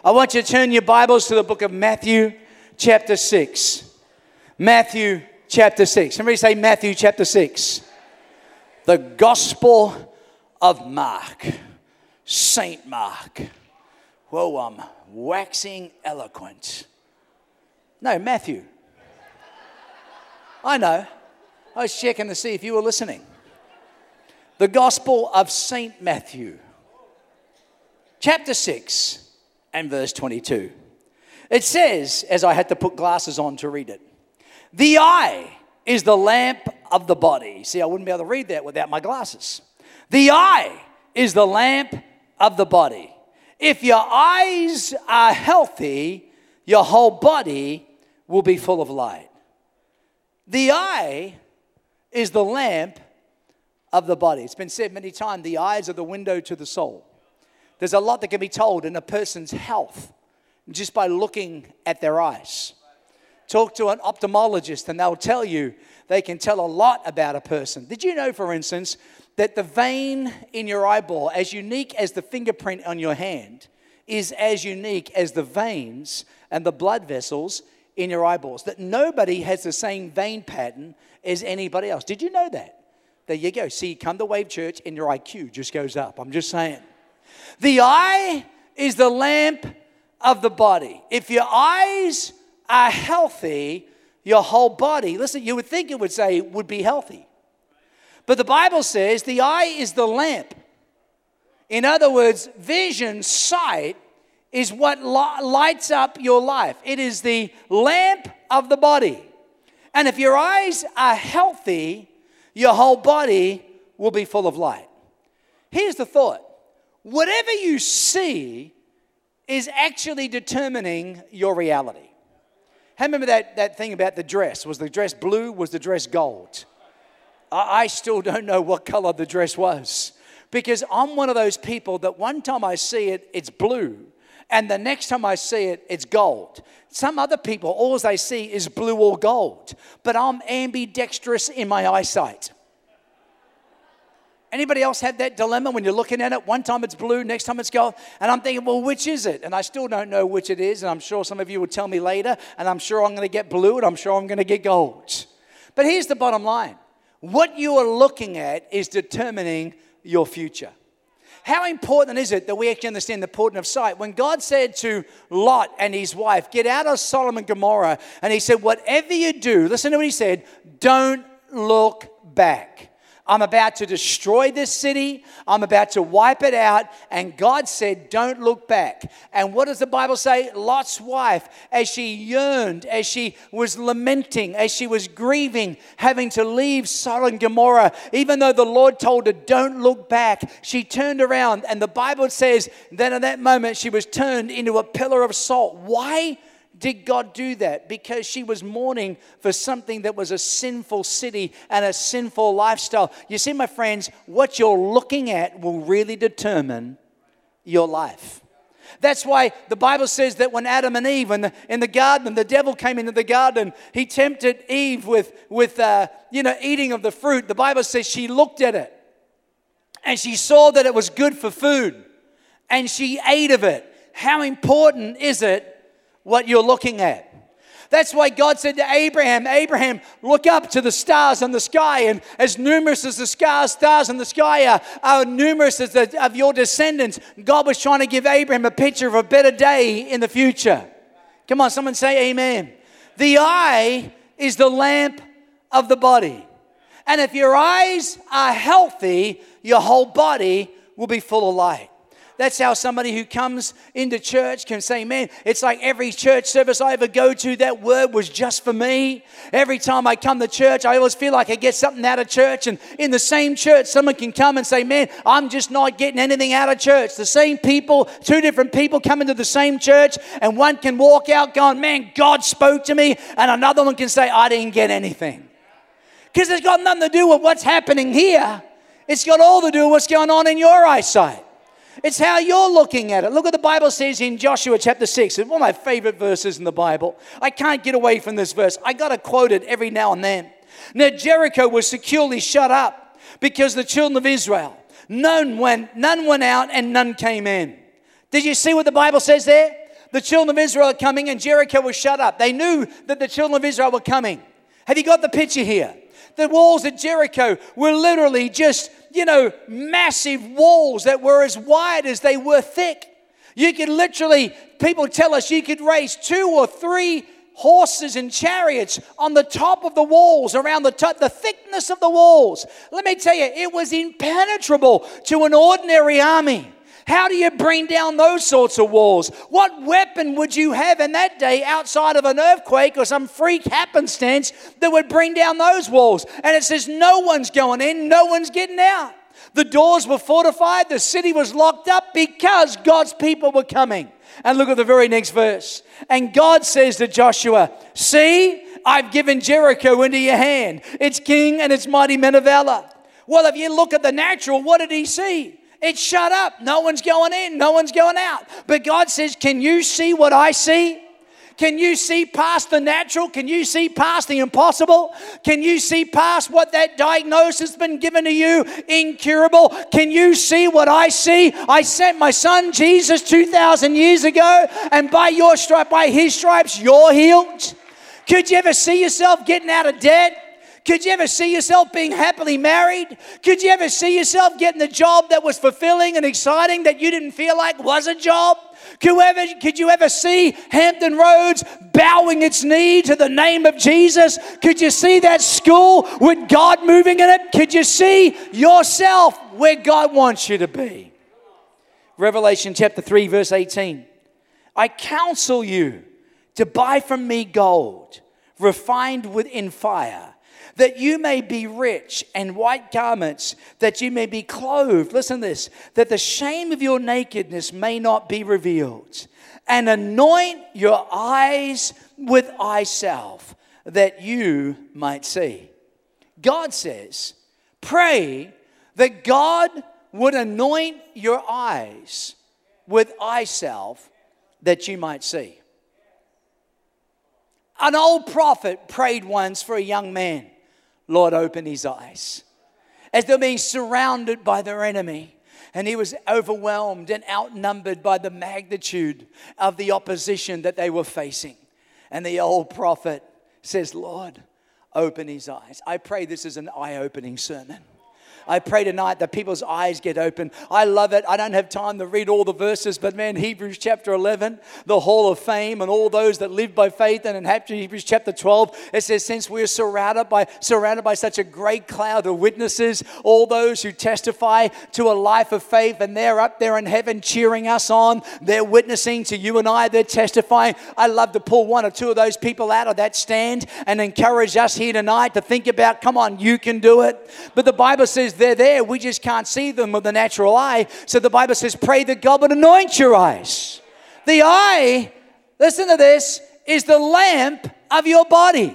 I want you to turn your Bibles to the book of Matthew chapter 6. Matthew chapter 6. Somebody say Matthew chapter 6. The Gospel of Mark. Saint Mark. Whoa, I'm waxing eloquent. No, Matthew. I know. I was checking to see if you were listening. The Gospel of Saint Matthew. Chapter 6 and verse 22. It says, as I had to put glasses on to read it, the eye is the lamp of the body. See, I wouldn't be able to read that without my glasses. The eye is the lamp of the body. If your eyes are healthy, your whole body will be full of light. The eye is the lamp of the body. It's been said many times, the eyes are the window to the soul. There's a lot that can be told in a person's health just by looking at their eyes. Talk to an ophthalmologist and they'll tell you they can tell a lot about a person. Did you know, for instance, that the vein in your eyeball, as unique as the fingerprint on your hand, is as unique as the veins and the blood vessels in your eyeballs? That nobody has the same vein pattern as anybody else. Did you know that? There you go. See, come to Wave Church and your IQ just goes up. I'm just saying. The eye is the lamp of the body. If your eyes are healthy, your whole body, listen, you would think it would say would be healthy. But the Bible says the eye is the lamp. In other words, vision, sight, is what lights up your life. It is the lamp of the body. And if your eyes are healthy, your whole body will be full of light. Here's the thought. Whatever you see is actually determining your reality. How remember that thing about the dress? Was the dress blue? Was the dress gold? I still don't know what color the dress was. Because I'm one of those people that one time I see it, it's blue. And the next time I see it, it's gold. Some other people, all they see is blue or gold. But I'm ambidextrous in my eyesight. Anybody else had that dilemma when you're looking at it? One time it's blue, next time it's gold. And I'm thinking, well, which is it? And I still don't know which it is. And I'm sure some of you will tell me later. And I'm sure I'm going to get blue and I'm sure I'm going to get gold. But here's the bottom line. What you are looking at is determining your future. How important is it that we actually understand the importance of sight? When God said to Lot and his wife, get out of Sodom and Gomorrah, and he said, whatever you do, listen to what he said, don't look back. I'm about to destroy this city. I'm about to wipe it out. And God said, don't look back. And what does the Bible say? Lot's wife, as she yearned, as she was lamenting, as she was grieving, having to leave Sodom and Gomorrah, even though the Lord told her, don't look back, she turned around. And the Bible says that in that moment, she was turned into a pillar of salt. Why did God do that? Because she was mourning for something that was a sinful city and a sinful lifestyle. You see, my friends, what you're looking at will really determine your life. That's why the Bible says that when Adam and Eve in the garden, the devil came into the garden, he tempted Eve with eating of the fruit. The Bible says she looked at it and she saw that it was good for food and she ate of it. How important is it what you're looking at? That's why God said to Abraham, Abraham, look up to the stars in the sky, and as numerous as the stars in the sky are numerous as of your descendants. God was trying to give Abraham a picture of a better day in the future. Come on, someone say amen. The eye is the lamp of the body. And if your eyes are healthy, your whole body will be full of light. That's how somebody who comes into church can say, man, it's like every church service I ever go to, that word was just for me. Every time I come to church, I always feel like I get something out of church. And in the same church, someone can come and say, man, I'm just not getting anything out of church. The same people, two different people come into the same church, and one can walk out going, man, God spoke to me. And another one can say, I didn't get anything. Because it's got nothing to do with what's happening here. It's got all to do with what's going on in your eyesight. It's how you're looking at it. Look what the Bible says in Joshua chapter 6. It's one of my favorite verses in the Bible. I can't get away from this verse. I got to quote it every now and then. Now Jericho was securely shut up because the children of Israel, none went out and none came in. Did you see what the Bible says there? The children of Israel are coming and Jericho was shut up. They knew that the children of Israel were coming. Have you got the picture here? The walls at Jericho were literally just, massive walls that were as wide as they were thick. You could literally, people tell us you could raise 2 or 3 horses and chariots on the top of the walls, around the top, the thickness of the walls. Let me tell you, it was impenetrable to an ordinary army. How do you bring down those sorts of walls? What weapon would you have in that day outside of an earthquake or some freak happenstance that would bring down those walls? And it says no one's going in, no one's getting out. The doors were fortified, the city was locked up because God's people were coming. And look at the very next verse. And God says to Joshua, see, I've given Jericho into your hand, its king and its mighty men of valor. Well, if you look at the natural, what did he see? It's shut up. No one's going in. No one's going out. But God says, can you see what I see? Can you see past the natural? Can you see past the impossible? Can you see past what that diagnosis has been given to you? Incurable. Can you see what I see? I sent my son Jesus 2,000 years ago, and by his stripes, you're healed. Could you ever see yourself getting out of debt? Could you ever see yourself being happily married? Could you ever see yourself getting the job that was fulfilling and exciting that you didn't feel like was a job? Could you ever see Hampton Roads bowing its knee to the name of Jesus? Could you see that school with God moving in it? Could you see yourself where God wants you to be? Revelation chapter 3 verse 18. I counsel you to buy from me gold refined in fire, that you may be rich, and white garments, that you may be clothed. Listen to this. That the shame of your nakedness may not be revealed. And anoint your eyes with eye salve, that you might see. God says, pray that God would anoint your eyes with eye salve, that you might see. An old prophet prayed once for a young man. Lord, open his eyes. As they're being surrounded by their enemy, and he was overwhelmed and outnumbered by the magnitude of the opposition that they were facing. And the old prophet says, Lord, open his eyes. I pray this is an eye-opening sermon. I pray tonight that people's eyes get open. I love it. I don't have time to read all the verses, but man, Hebrews chapter 11, the hall of fame and all those that live by faith. And in Hebrews chapter 12, it says, since we are surrounded by such a great cloud of witnesses, all those who testify to a life of faith, and they're up there in heaven cheering us on. They're witnessing to you and I. They're testifying. I love to pull 1 or 2 of those people out of that stand and encourage us here tonight to think about, come on, you can do it. But the Bible says they're there. We just can't see them with the natural eye. So the Bible says, pray that God would anoint your eyes. The eye, listen to this, is the lamp of your body.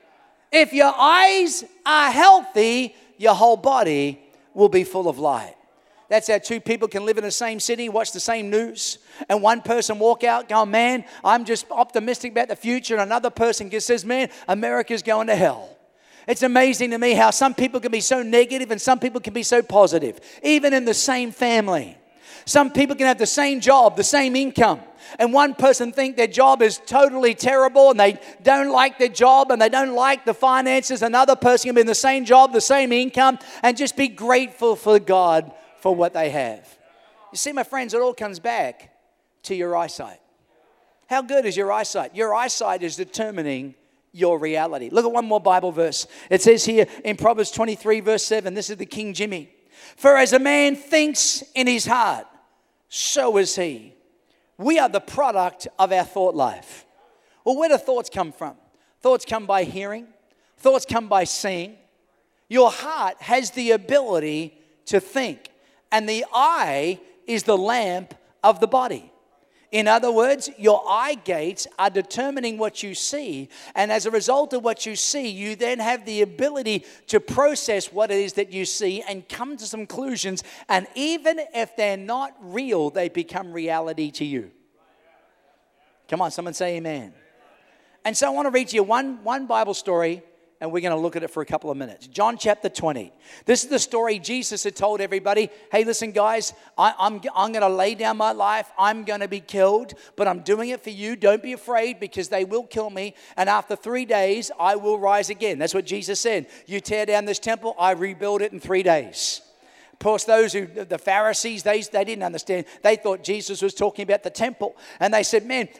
If your eyes are healthy, your whole body will be full of light. That's how 2 people can live in the same city, watch the same news, and one person walk out going, man, I'm just optimistic about the future, and another person just says, man, America's going to hell. It's amazing to me how some people can be so negative and some people can be so positive, even in the same family. Some people can have the same job, the same income, and one person think their job is totally terrible and they don't like their job and they don't like the finances. Another person can be in the same job, the same income, and just be grateful for God for what they have. You see, my friends, it all comes back to your eyesight. How good is your eyesight? Your eyesight is determining your reality. Look at one more Bible verse. It says here in Proverbs 23 verse 7, this is the King Jimmy. For as a man thinks in his heart, so is he. We are the product of our thought life. Well, where do thoughts come from? Thoughts come by hearing. Thoughts come by seeing. Your heart has the ability to think, and the eye is the lamp of the body. In other words, your eye gates are determining what you see. And as a result of what you see, you then have the ability to process what it is that you see and come to some conclusions. And even if they're not real, they become reality to you. Come on, someone say amen. And so I want to read to you one Bible story and we're going to look at it for a couple of minutes. John chapter 20. This is the story Jesus had told everybody. Hey, listen, guys, I'm going to lay down my life. I'm going to be killed, but I'm doing it for you. Don't be afraid, because they will kill me, and after 3 days, I will rise again. That's what Jesus said. You tear down this temple, I rebuild it in 3 days. Of course, the Pharisees, they didn't understand. They thought Jesus was talking about the temple. And they said, man,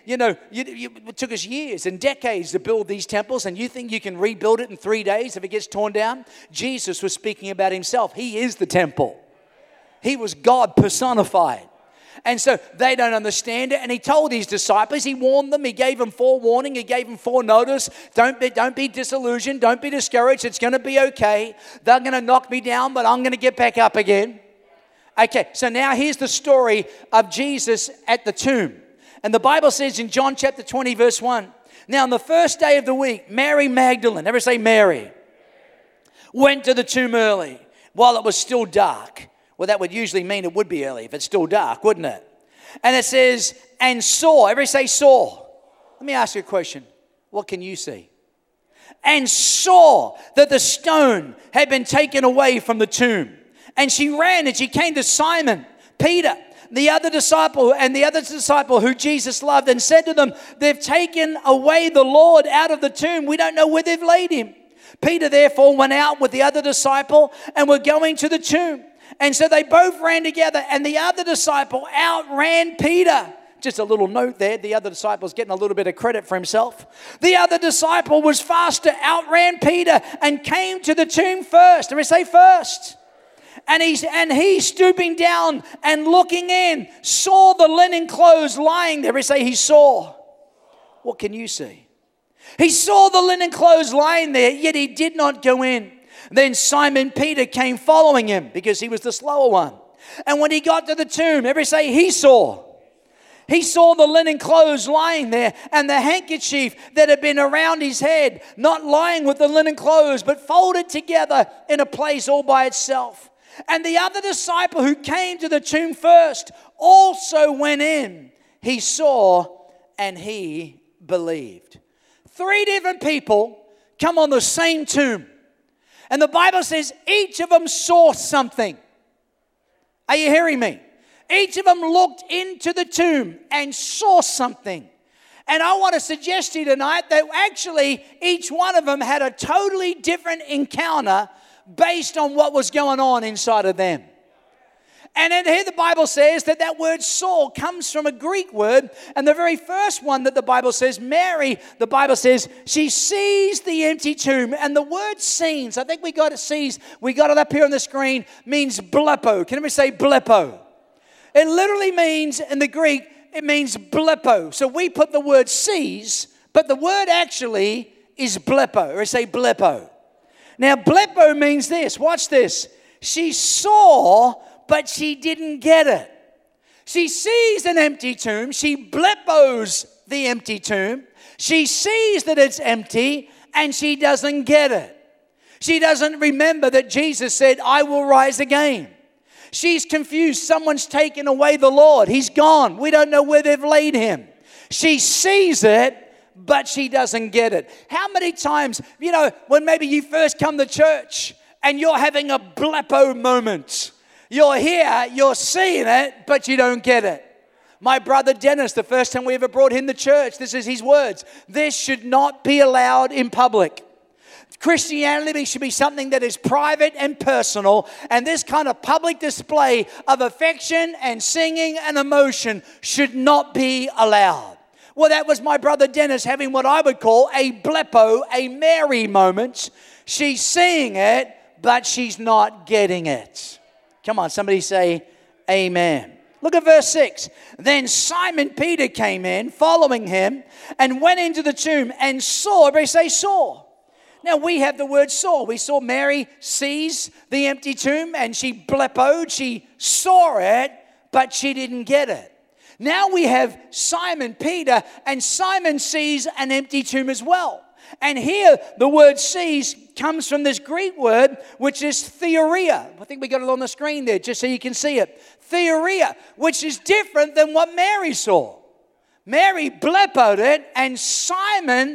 it took us years and decades to build these temples, and you think you can rebuild it in 3 days if it gets torn down? Jesus was speaking about himself. He is the temple. He was God personified. And so they don't understand it. And he told his disciples, he warned them, he gave them forewarning, he gave them foreknotice. Don't be disillusioned, don't be discouraged. It's going to be okay. They're going to knock me down, but I'm going to get back up again. Okay, so now here's the story of Jesus at the tomb. And the Bible says in John chapter 20, verse 1, now on the first day of the week, Mary Magdalene, everybody say Mary, went to the tomb early while it was still dark. Well, that would usually mean it would be early if it's still dark, wouldn't it? And it says, and saw. Everybody say saw. Let me ask you a question. What can you see? And saw that the stone had been taken away from the tomb. And she ran and she came to Simon, Peter, the other disciple who Jesus loved, and said to them, they've taken away the Lord out of the tomb. We don't know where they've laid him. Peter therefore went out with the other disciple and were going to the tomb. And so they both ran together, and the other disciple outran Peter. Just a little note there. The other disciple's getting a little bit of credit for himself. The other disciple was faster, outran Peter, and came to the tomb first. Let me say first. And he stooping down and looking in, saw the linen clothes lying there. Let me say he saw. What can you see? He saw the linen clothes lying there, yet he did not go in. Then Simon Peter came following him, because he was the slower one. And when he got to the tomb, everybody say he saw. He saw the linen clothes lying there, and the handkerchief that had been around his head, not lying with the linen clothes, but folded together in a place all by itself. And the other disciple who came to the tomb first also went in. He saw and he believed. 3 different people come on the same tomb. And the Bible says each of them saw something. Are you hearing me? Each of them looked into the tomb and saw something. And I want to suggest to you tonight that actually each one of them had a totally different encounter based on what was going on inside of them. And then here the Bible says that word saw comes from a Greek word. And the very first one that the Bible says, Mary, the Bible says, she sees the empty tomb. And the word sees, I think we got it up here on the screen, means blepo. Can everybody say blepo? It literally means, in the Greek, it means blepo. So we put the word sees, but the word actually is blepo. Or say blepo. Now blepo means this. Watch this. She saw, but she didn't get it. She sees an empty tomb. She blepos the empty tomb. She sees that it's empty, and she doesn't get it. She doesn't remember that Jesus said, I will rise again. She's confused. Someone's taken away the Lord. He's gone. We don't know where they've laid him. She sees it, but she doesn't get it. How many times, when maybe you first come to church and you're having a blepo moment. You're here, you're seeing it, but you don't get it. My brother Dennis, the first time we ever brought him to church, this is his words. This should not be allowed in public. Christianity should be something that is private and personal, and this kind of public display of affection and singing and emotion should not be allowed. Well, that was my brother Dennis having what I would call a blepo, a Mary moment. She's seeing it, but she's not getting it. Come on, somebody say amen. Look at verse 6. Then Simon Peter came in, following him, and went into the tomb and saw. Everybody say saw. Now we have the word saw. We saw Mary sees the empty tomb and she blepoed. She saw it, but she didn't get it. Now we have Simon Peter, and Simon sees an empty tomb as well. And here the word sees comes from this Greek word, which is theoria. I think we got it on the screen there just so you can see it. Theoria, which is different than what Mary saw. Mary blepoed it, and Simon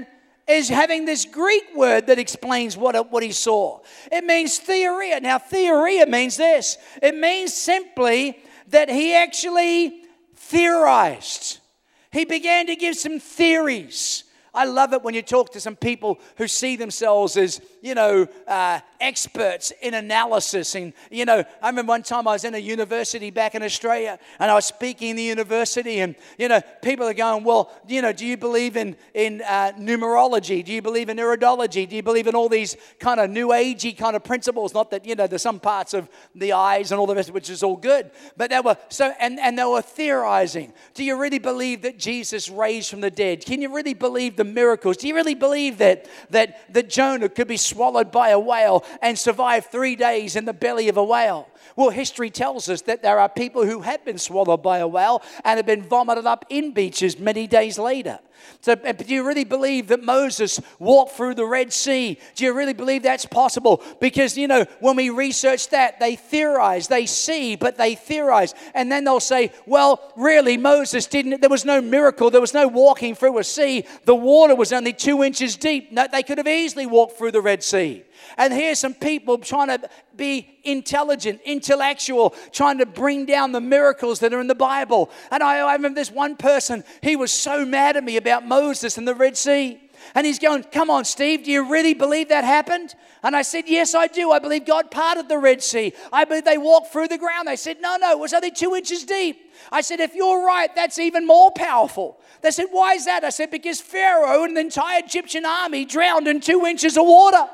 is having this Greek word that explains what he saw. It means theoria. Now, theoria means this. It means simply that he actually theorized. He began to give some theories. I love it when you talk to some people who see themselves as, experts in analysis. And, I remember one time I was in a university back in Australia, and I was speaking in the university, and, people are going, well, do you believe in numerology? Do you believe in iridology? Do you believe in all these kind of new agey kind of principles? Not that, there's some parts of the eyes and all the rest, which is all good. But they were, and they were theorizing. Do you really believe that Jesus raised from the dead? Can you really believe the miracles? Do you really believe that Jonah could be swallowed by a whale and survive 3 days in the belly of a whale? Well, history tells us that there are people who have been swallowed by a whale and have been vomited up in beaches many days later. So do you really believe that Moses walked through the Red Sea? Do you really believe that's possible? Because, when we research that, they theorize, they see, but they theorize. And then they'll say, well, really, Moses didn't, there was no miracle. There was no walking through a sea. The water was only 2 inches deep. No, they could have easily walked through the Red Sea. And here's some people trying to be intelligent, intellectual, trying to bring down the miracles that are in the Bible. And I remember this one person, he was so mad at me about Moses and the Red Sea. And he's going, come on, Steve, do you really believe that happened? And I said, yes, I do. I believe God parted the Red Sea. I believe they walked through the ground. They said, no, it was only 2 inches deep. I said, if you're right, that's even more powerful. They said, why is that? I said, because Pharaoh and the entire Egyptian army drowned in 2 inches of water.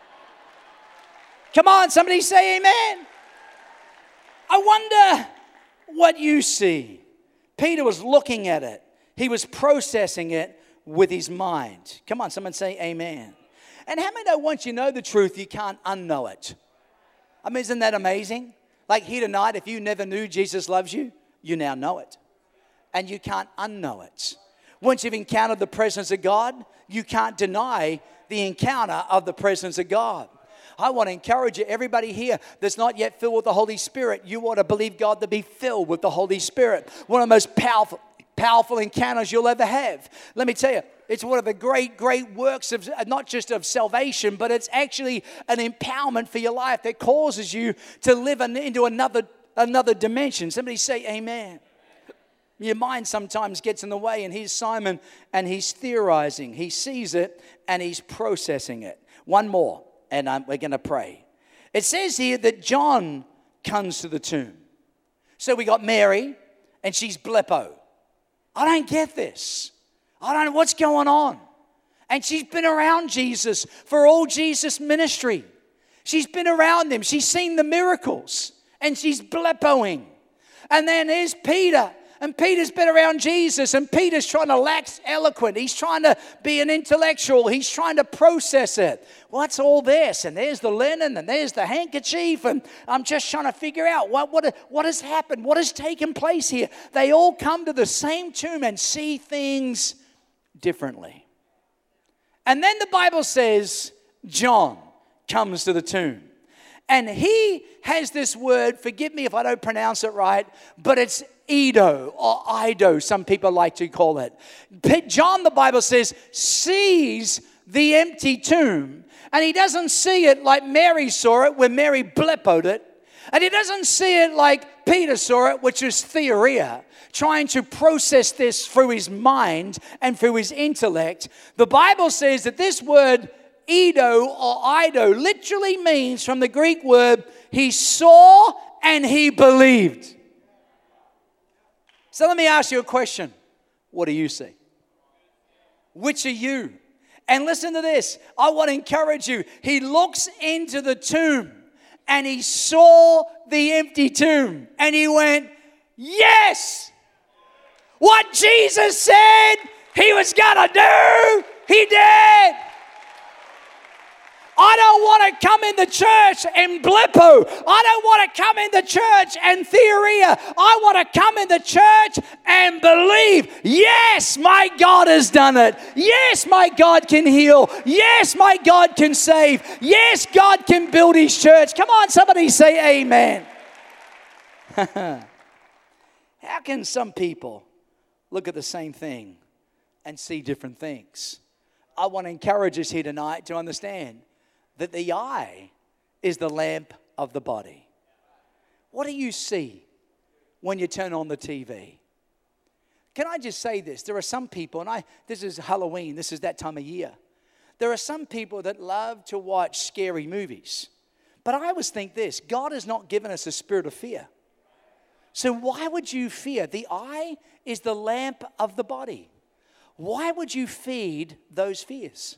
Come on, somebody say amen. I wonder what you see. Peter was looking at it. He was processing it with his mind. Come on, someone say amen. And how many know once you know the truth, you can't unknow it? I mean, isn't that amazing? Like here tonight, if you never knew Jesus loves you, you now know it. And you can't unknow it. Once you've encountered the presence of God, you can't deny the encounter of the presence of God. I want to encourage you, everybody here that's not yet filled with the Holy Spirit, you want to believe God to be filled with the Holy Spirit. One of the most powerful encounters you'll ever have. Let me tell you, it's one of the great works of not just of salvation, but it's actually an empowerment for your life that causes you to live into another dimension. Somebody say amen. Your mind sometimes gets in the way, and here's Simon, and he's theorizing. He sees it, and he's processing it. One more. And we're going to pray. It says here that John comes to the tomb. So we got Mary, and she's blepo. I don't get this. I don't know what's going on. And she's been around Jesus for all Jesus' ministry. She's been around him. She's seen the miracles. And she's blepoing. And then here's Peter. And Peter's been around Jesus, and Peter's trying to wax eloquent. He's trying to be an intellectual. He's trying to process it. What's all this? And there's the linen, and there's the handkerchief, and I'm just trying to figure out what has happened, what has taken place here. They all come to the same tomb and see things differently. And then the Bible says John comes to the tomb. And he has this word, forgive me if I don't pronounce it right, but it's Ido or Ido, some people like to call it. John, the Bible says, sees the empty tomb. And he doesn't see it like Mary saw it, when Mary blepoed it. And he doesn't see it like Peter saw it, which is theoria, trying to process this through his mind and through his intellect. The Bible says that this word Ido or Ido literally means, from the Greek word, he saw and he believed. So let me ask you a question. What do you see? Which are you? And listen to this. I want to encourage you. He looks into the tomb and he saw the empty tomb and he went, yes! What Jesus said he was going to do, he did. I don't want to come in the church and blepo. I don't want to come in the church and theoria. I want to come in the church and believe, yes, my God has done it. Yes, my God can heal. Yes, my God can save. Yes, God can build his church. Come on, somebody say amen. How can some people look at the same thing and see different things? I want to encourage us here tonight to understand that the eye is the lamp of the body. What do you see when you turn on the TV? Can I just say this? There are some people, and this is Halloween, this is that time of year. There are some people that love to watch scary movies. But I always think this, God has not given us a spirit of fear. So why would you fear? The eye is the lamp of the body. Why would you feed those fears?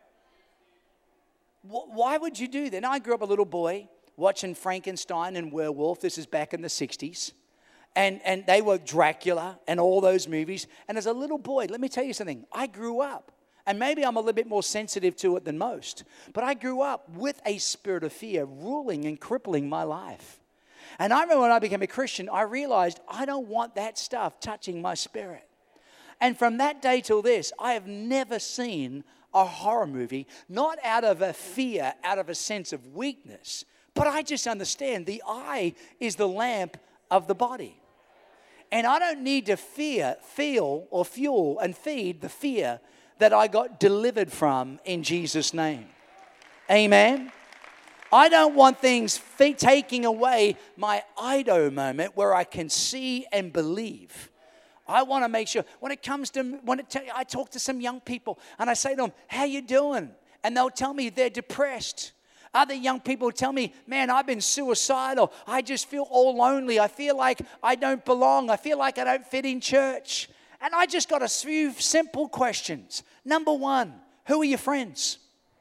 Why would you do that? Now, I grew up a little boy watching Frankenstein and Werewolf. This is back in the 60s. And they were Dracula and all those movies. And as a little boy, let me tell you something. I grew up, and maybe I'm a little bit more sensitive to it than most, but I grew up with a spirit of fear ruling and crippling my life. And I remember when I became a Christian, I realized I don't want that stuff touching my spirit. And from that day till this, I have never seen a horror movie, not out of a fear, out of a sense of weakness, but I just understand the eye is the lamp of the body. And I don't need to feel or fuel and feed the fear that I got delivered from in Jesus' name. Amen. I don't want things taking away my Ido moment where I can see and believe. I want to make sure when it comes to, I talk to some young people and I say to them, how you doing? And they'll tell me they're depressed. Other young people tell me, man, I've been suicidal. I just feel all lonely. I feel like I don't belong. I feel like I don't fit in church. And I just got a few simple questions. Number one, who are your friends?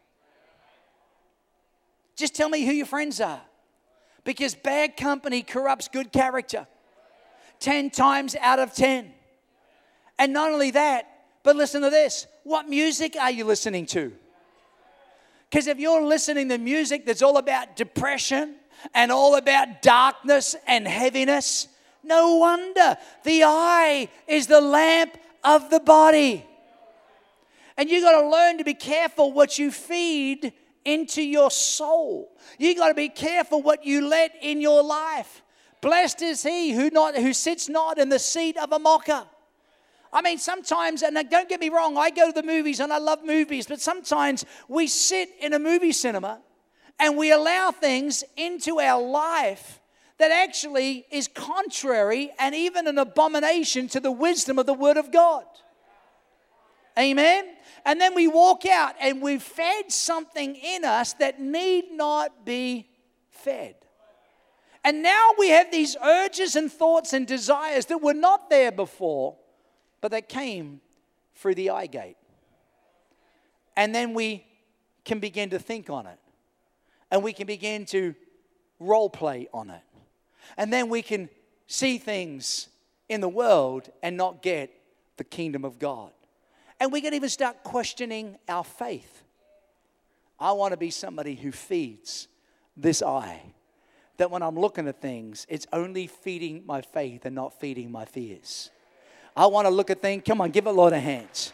Just tell me who your friends are. Because bad company corrupts good character. 10 times out of 10. And not only that, but listen to this. What music are you listening to? Because if you're listening to music that's all about depression and all about darkness and heaviness, no wonder. The eye is the lamp of the body. And you got to learn to be careful what you feed into your soul. You got to be careful what you let in your life. Blessed is he who sits not in the seat of a mocker. I mean, sometimes, and don't get me wrong, I go to the movies and I love movies, but sometimes we sit in a movie cinema and we allow things into our life that actually is contrary and even an abomination to the wisdom of the Word of God. Amen? And then we walk out and we've fed something in us that need not be fed. And now we have these urges and thoughts and desires that were not there before, but that came through the eye gate. And then we can begin to think on it. And we can begin to role play on it. And then we can see things in the world and not get the kingdom of God. And we can even start questioning our faith. I want to be somebody who feeds this eye. That when I'm looking at things, it's only feeding my faith and not feeding my fears. I want to look at things. Come on, give a Lord a hand.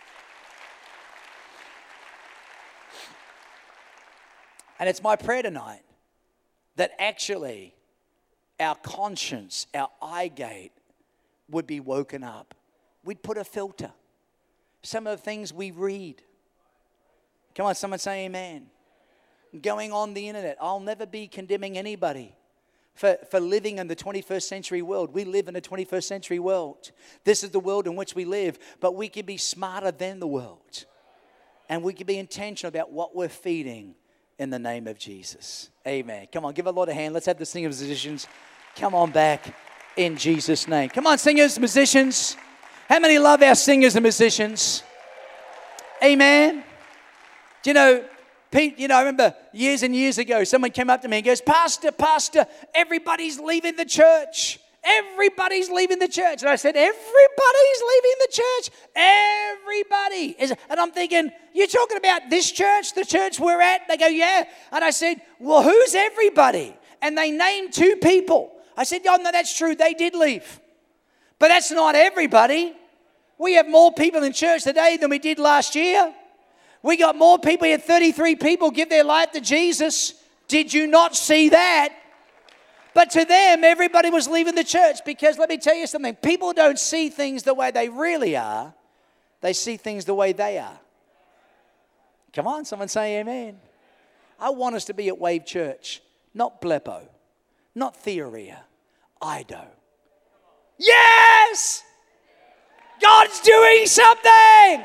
And it's my prayer tonight that actually our conscience, our eye gate would be woken up. We'd put a filter. Some of the things we read. Come on, someone say amen. Going on the internet. I'll never be condemning anybody for living in the 21st century world. We live in a 21st century world. This is the world in which we live, but we can be smarter than the world. And we can be intentional about what we're feeding in the name of Jesus. Amen. Come on, give a Lord a hand. Let's have the singers, musicians come on back in Jesus' name. Come on, singers, musicians. How many love our singers and musicians? Amen. Do you know, Pete, I remember years and years ago, someone came up to me and goes, Pastor, everybody's leaving the church. Everybody's leaving the church. And I said, everybody's leaving the church. Everybody. And I'm thinking, you're talking about this church, the church we're at? They go, yeah. And I said, well, who's everybody? And they named 2 people. I said, oh, no, that's true. They did leave. But that's not everybody. We have more people in church today than we did last year. We got more people. We had 33 people give their life to Jesus. Did you not see that? But to them, everybody was leaving the church because let me tell you something. People don't see things the way they really are. They see things the way they are. Come on, someone say amen. I want us to be at Wave Church, not Blepo, not Theoria, Ido. Yes! God's doing something!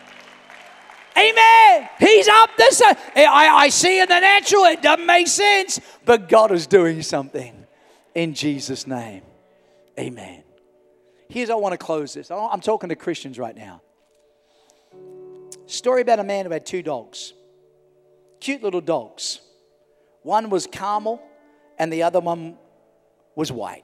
Amen. He's up this. I see in the natural, it doesn't make sense, but God is doing something in Jesus' name. Amen. Here's how I want to close this. I'm talking to Christians right now. Story about a man who had 2 dogs. Cute little dogs. One was caramel and the other one was white.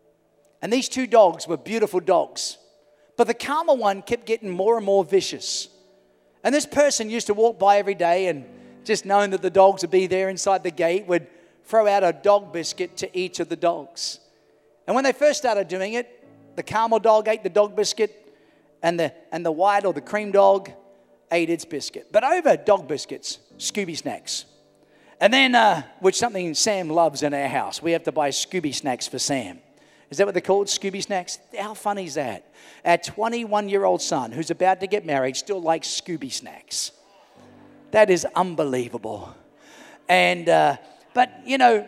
And these 2 dogs were beautiful dogs. But the caramel one kept getting more and more vicious. And this person used to walk by every day and just knowing that the dogs would be there inside the gate would throw out a dog biscuit to each of the dogs. And when they first started doing it, the caramel dog ate the dog biscuit and the white or the cream dog ate its biscuit. But over dog biscuits, Scooby snacks. And then, which something Sam loves in our house, we have to buy Scooby snacks for Sam. Is that what they're called? Scooby snacks? How funny is that? Our 21-year-old son, who's about to get married, still likes Scooby snacks. That is unbelievable. And, but, you know,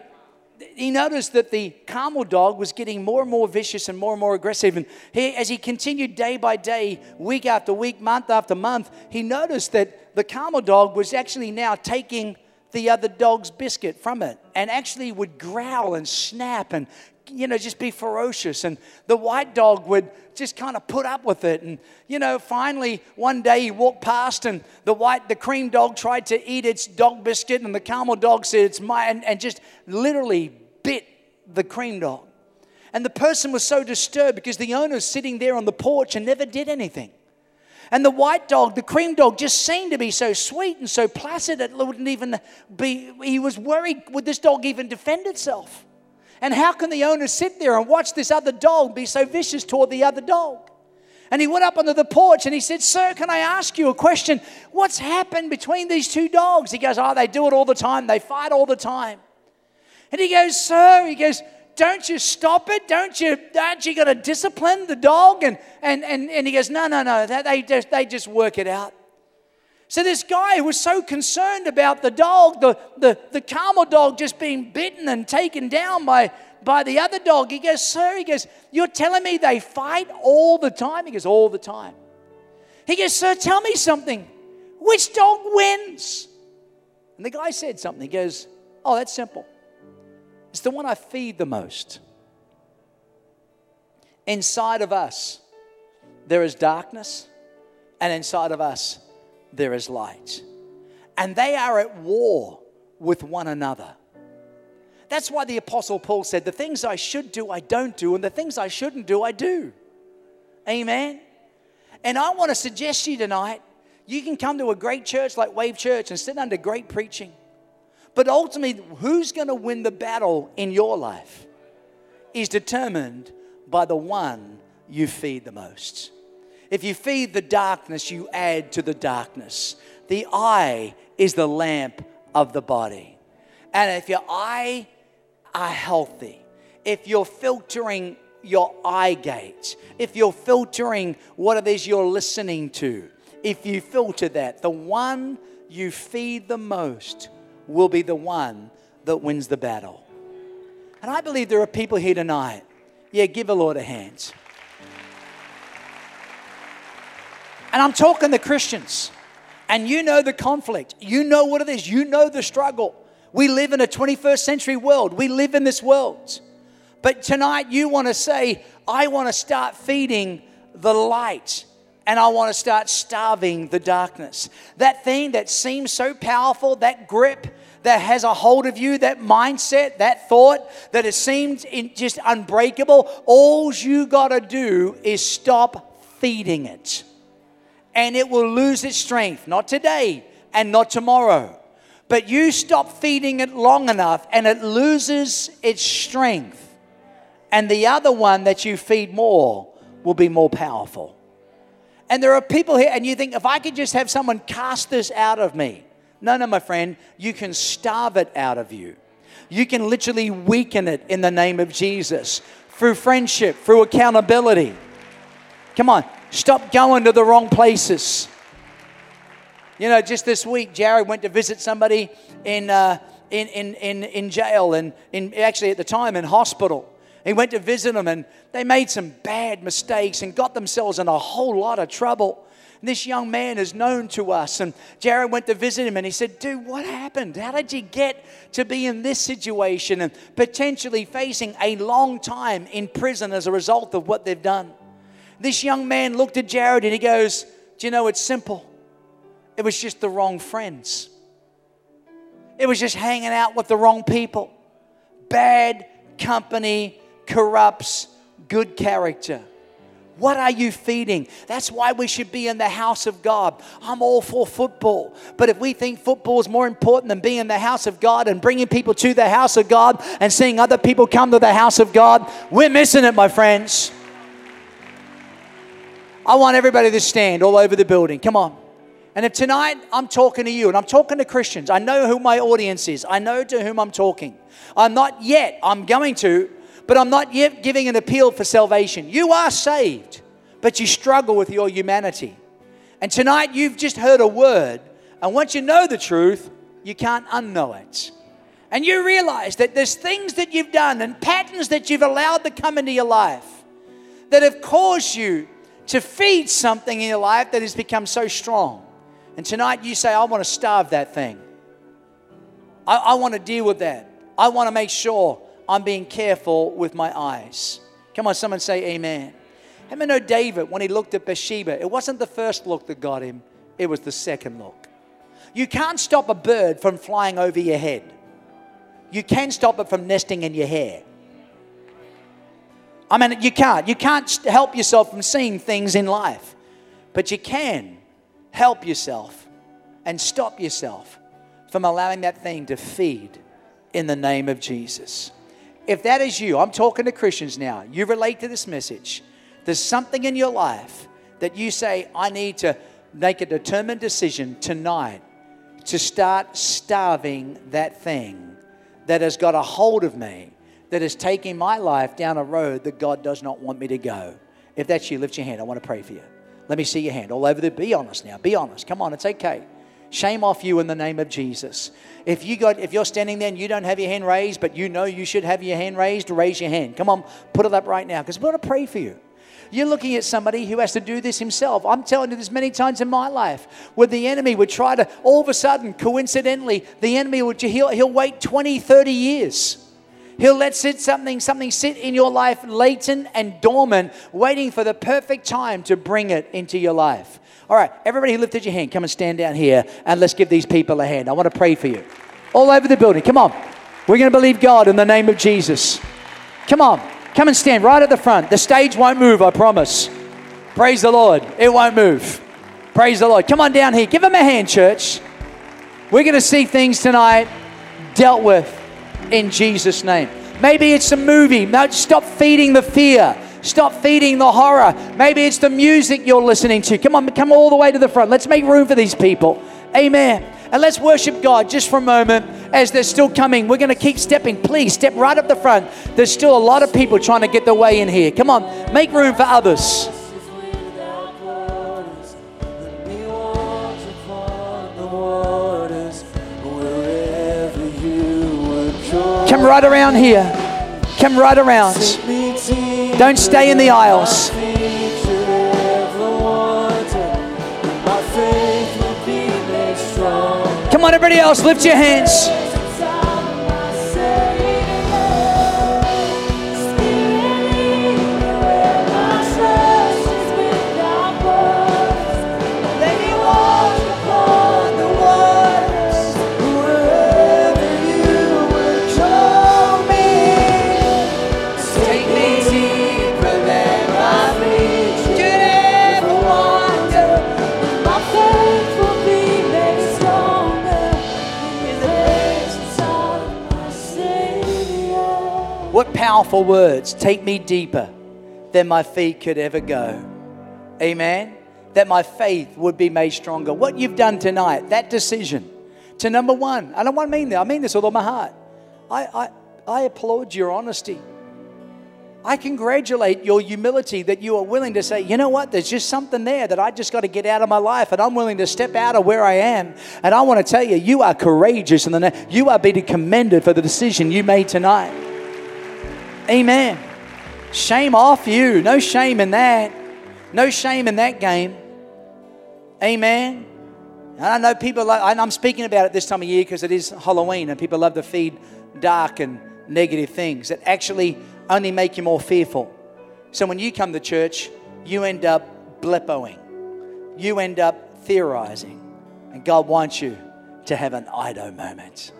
he noticed that the caramel dog was getting more and more vicious and more aggressive. And as he continued day by day, week after week, month after month, he noticed that the caramel dog was actually now taking the other dog's biscuit from it and actually would growl and snap and, you know, just be ferocious. And the white dog would just kind of put up with it. And, you know, finally one day he walked past and the cream dog tried to eat its dog biscuit and the caramel dog said it's mine and just literally bit the cream dog. And the person was so disturbed because the owner's sitting there on the porch and never did anything. And the white dog, the cream dog, just seemed to be so sweet and so placid it wouldn't even be, he was worried, would this dog even defend itself? And how can the owner sit there and watch this other dog be so vicious toward the other dog? And he went up onto the porch and he said, "Sir, can I ask you a question? What's happened between these 2 dogs?" He goes, "Oh, they do it all the time. They fight all the time." And he goes, "Sir," he goes, "don't you stop it? Aren't you got to discipline the dog?" And he goes, No, they just work it out. So this guy was so concerned about the dog, the caramel dog just being bitten and taken down by the other dog. He goes, "Sir," he goes, "you're telling me they fight all the time?" He goes, "All the time." He goes, "Sir, tell me something. Which dog wins?" And the guy said something. He goes, "Oh, that's simple. It's the one I feed the most." Inside of us, there is darkness, and inside of us, there is light. And they are at war with one another. That's why the Apostle Paul said, "The things I should do, I don't do, and the things I shouldn't do, I do." Amen? And I want to suggest to you tonight, you can come to a great church like Wave Church and sit under great preaching. But ultimately, who's going to win the battle in your life is determined by the one you feed the most. If you feed the darkness, you add to the darkness. The eye is the lamp of the body. And if your eye are healthy, if you're filtering your eye gate, if you're filtering what it is you're listening to, if you filter that, the one you feed the most will be the one that wins the battle. And I believe there are people here tonight. Yeah, give the Lord a hand. And I'm talking to Christians. And you know the conflict. You know what it is. You know the struggle. We live in a 21st century world. We live in this world. But tonight you want to say, I want to start feeding the light. And I want to start starving the darkness. That thing that seems so powerful, that grip that has a hold of you, that mindset, that thought that it seems just unbreakable. All you got to do is stop feeding it. And it will lose its strength. Not today and not tomorrow. But you stop feeding it long enough and it loses its strength. And the other one that you feed more will be more powerful. And there are people here and you think, if I could just have someone cast this out of me. No, my friend. You can starve it out of you. You can literally weaken it in the name of Jesus. Through friendship, through accountability. Come on. Stop going to the wrong places. You know, just this week, Jared went to visit somebody in jail and actually at the time in hospital. He went to visit them and they made some bad mistakes and got themselves in a whole lot of trouble. And this young man is known to us, and Jared went to visit him and he said, dude, what happened? How did you get to be in this situation and potentially facing a long time in prison as a result of what they've done? This young man looked at Jared and he goes, do you know, it's simple. It was just the wrong friends. It was just hanging out with the wrong people. Bad company corrupts good character. What are you feeding? That's why we should be in the house of God. I'm all for football. But if we think football is more important than being in the house of God and bringing people to the house of God and seeing other people come to the house of God, we're missing it, my friends. I want everybody to stand all over the building. Come on. And if tonight I'm talking to you and I'm talking to Christians, I know who my audience is. I know to whom I'm talking. I'm not yet giving an appeal for salvation. You are saved, but you struggle with your humanity. And tonight you've just heard a word, and once you know the truth, you can't unknow it. And you realize that there's things that you've done and patterns that you've allowed to come into your life that have caused you to feed something in your life that has become so strong. And tonight you say, I want to starve that thing. I want to deal with that. I want to make sure I'm being careful with my eyes. Come on, someone say amen. How many know David, when he looked at Bathsheba, it wasn't the first look that got him, it was the second look. You can't stop a bird from flying over your head. You can stop it from nesting in your hair. I mean, you can't. You can't help yourself from seeing things in life. But you can help yourself and stop yourself from allowing that thing to feed in the name of Jesus. If that is you, I'm talking to Christians now. You relate to this message. There's something in your life that you say, I need to make a determined decision tonight to start starving that thing that has got a hold of me, that is taking my life down a road that God does not want me to go. If that's you, lift your hand. I want to pray for you. Let me see your hand all over there. Be honest now. Be honest. Come on, it's okay. Shame off you in the name of Jesus. If you're standing there and you don't have your hand raised, but you know you should have your hand raised, raise your hand. Come on, put it up right now, because we want to pray for you. You're looking at somebody who has to do this himself. I'm telling you this many times in my life, where the enemy would try to, all of a sudden, coincidentally, the enemy he'll wait 20, 30 years. He'll let something sit in your life latent and dormant, waiting for the perfect time to bring it into your life. All right, everybody who lifted your hand, come and stand down here and let's give these people a hand. I want to pray for you. All over the building, come on. We're going to believe God in the name of Jesus. Come on, come and stand right at the front. The stage won't move, I promise. Praise the Lord, it won't move. Praise the Lord. Come on down here, give them a hand, church. We're going to see things tonight dealt with in Jesus' name. Maybe it's a movie. No, stop feeding the fear. Stop feeding the horror. Maybe it's the music you're listening to. Come on, come all the way to the front. Let's make room for these people. Amen. And let's worship God just for a moment as they're still coming. We're going to keep stepping. Please step right up the front. There's still a lot of people trying to get their way in here. Come on, make room for others. Come right around here. Come right around. Don't stay in the aisles. Come on, everybody else, lift your hands. What powerful words. Take me deeper than my feet could ever go. Amen. That my faith would be made stronger. What you've done tonight, that decision to number one, I don't want to mean that. I mean this with all my heart. I applaud your honesty. I congratulate your humility that you are willing to say, you know what, there's just something there that I just got to get out of my life, and I'm willing to step out of where I am. And I want to tell you, you are courageous, and you are being commended for the decision you made tonight. Amen. Shame off you. No shame in that. No shame in that game. Amen. And I know people, and I'm speaking about it this time of year because it is Halloween, and people love to feed dark and negative things that actually only make you more fearful. So when you come to church, you end up blepoing. You end up theorizing. And God wants you to have an Ido moment.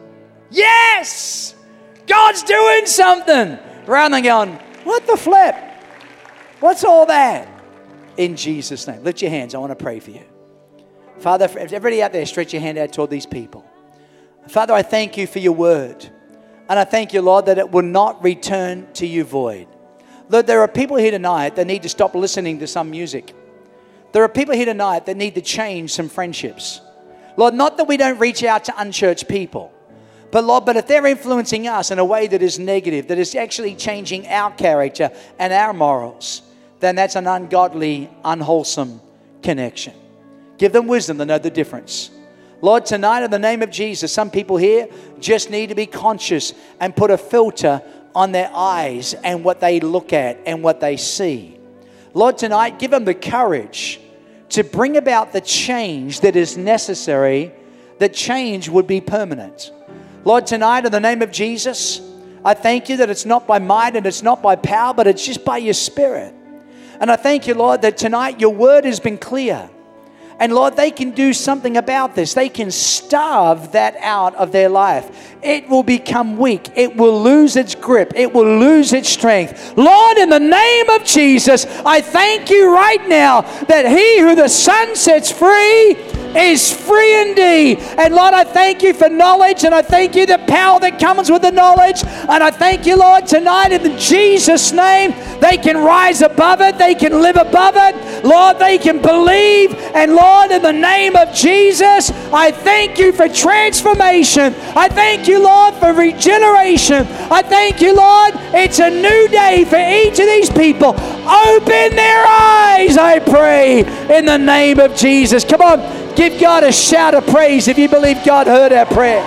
Yes! God's doing something! Rather than going, what the flip? What's all that? In Jesus' name. Lift your hands. I want to pray for you. Father, for everybody out there, stretch your hand out toward these people. Father, I thank you for your word. And I thank you, Lord, that it will not return to you void. Lord, there are people here tonight that need to stop listening to some music. There are people here tonight that need to change some friendships. Lord, not that we don't reach out to unchurched people. But Lord, if they're influencing us in a way that is negative, that is actually changing our character and our morals, then that's an ungodly, unwholesome connection. Give them wisdom to know the difference. Lord, tonight in the name of Jesus, some people here just need to be conscious and put a filter on their eyes and what they look at and what they see. Lord, tonight, give them the courage to bring about the change that is necessary, that change would be permanent. Lord, tonight in the name of Jesus, I thank you that it's not by might and it's not by power, but it's just by your Spirit. And I thank you, Lord, that tonight your word has been clear. And Lord, they can do something about this. They can starve that out of their life. It will become weak. It will lose its grip. It will lose its strength. Lord, in the name of Jesus, I thank you right now that he who the Son sets free is free indeed. And Lord, I thank you for knowledge, and I thank you the power that comes with the knowledge. And I thank you, Lord, tonight in Jesus' name, they can rise above it. They can live above it. Lord, they can believe. And Lord, in the name of Jesus, I thank you for transformation. I thank you, Lord, for regeneration. I thank you, Lord, it's a new day for each of these people. Open their eyes, I pray, in the name of Jesus. Come on. Give God a shout of praise if you believe God heard our prayer.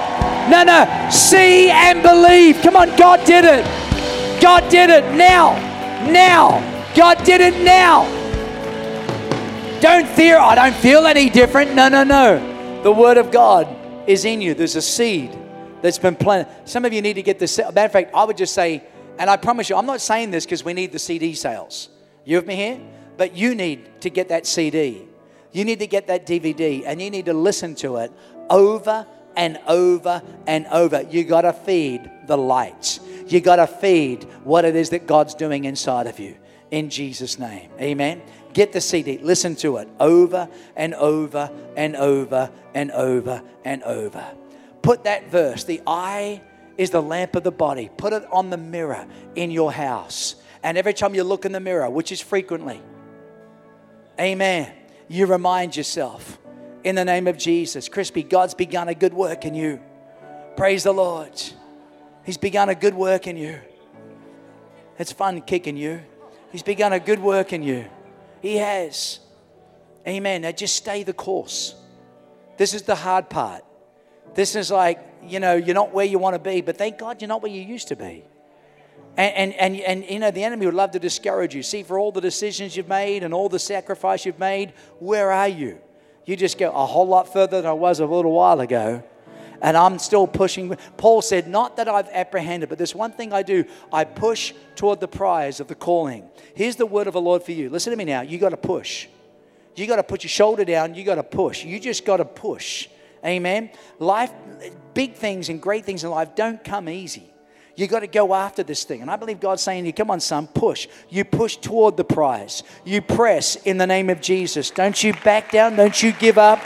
No. See and believe. Come on, God did it. God did it now. God did it now. Don't fear. I don't feel any different. No. The Word of God is in you. There's a seed that's been planted. Some of you need to get this. Matter of fact, I would just say, and I promise you, I'm not saying this because we need the CD sales. You with me here? But you need to get that CD. You need to get that DVD, and you need to listen to it over and over and over. You got to feed the lights. You got to feed what it is that God's doing inside of you. In Jesus' name. Amen. Get the CD. Listen to it over and over and over and over and over. Put that verse, the eye is the lamp of the body. Put it on the mirror in your house. And every time you look in the mirror, which is frequently, amen, you remind yourself, in the name of Jesus, Crispy, God's begun a good work in you. Praise the Lord. He's begun a good work in you. It's fun kicking you. He's begun a good work in you. He has. Amen. Now just stay the course. This is the hard part. This is like, you're not where you want to be, but thank God you're not where you used to be. And the enemy would love to discourage you. See, for all the decisions you've made and all the sacrifice you've made, where are you? You just go a whole lot further than I was a little while ago. And I'm still pushing. Paul said, not that I've apprehended, but there's one thing I do. I push toward the prize of the calling. Here's the word of the Lord for you. Listen to me now. You got to push. You got to put your shoulder down. You got to push. You just got to push. Amen. Life, big things and great things in life don't come easy. You got to go after this thing. And I believe God's saying to you, come on, son, push. You push toward the prize. You press in the name of Jesus. Don't you back down. Don't you give up.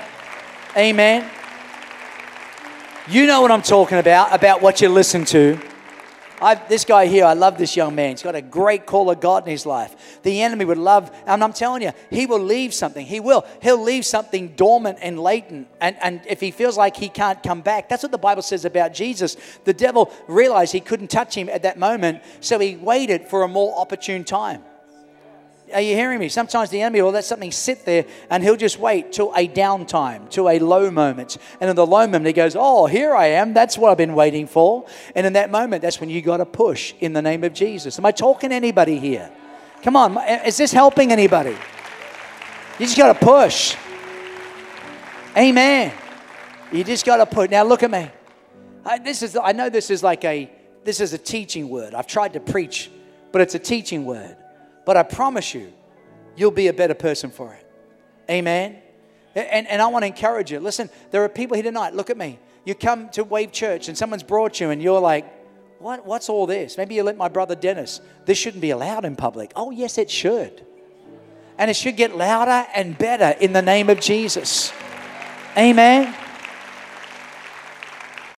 Amen. You know what I'm talking about what you listen to. This guy here, I love this young man. He's got a great call of God in his life. The enemy would love, and I'm telling you, he will leave something. He will. He'll leave something dormant and latent. And if he feels like he can't come back, that's what the Bible says about Jesus. The devil realized he couldn't touch him at that moment, so he waited for a more opportune time. Are you hearing me? Sometimes the enemy will let something sit there and he'll just wait till a downtime, till a low moment. And in the low moment, he goes, oh, here I am. That's what I've been waiting for. And in that moment, that's when you got to push in the name of Jesus. Am I talking to anybody here? Come on. Is this helping anybody? You just got to push. Amen. You just got to push. Now look at me. I know this is a teaching word. I've tried to preach, but it's a teaching word. But I promise you, you'll be a better person for it. Amen. And I want to encourage you. Listen, there are people here tonight. Look at me. You come to Wave Church and someone's brought you and you're like, what's all this? Maybe you let my brother Dennis. This shouldn't be allowed in public. Oh, yes, it should. And it should get louder and better in the name of Jesus. Amen.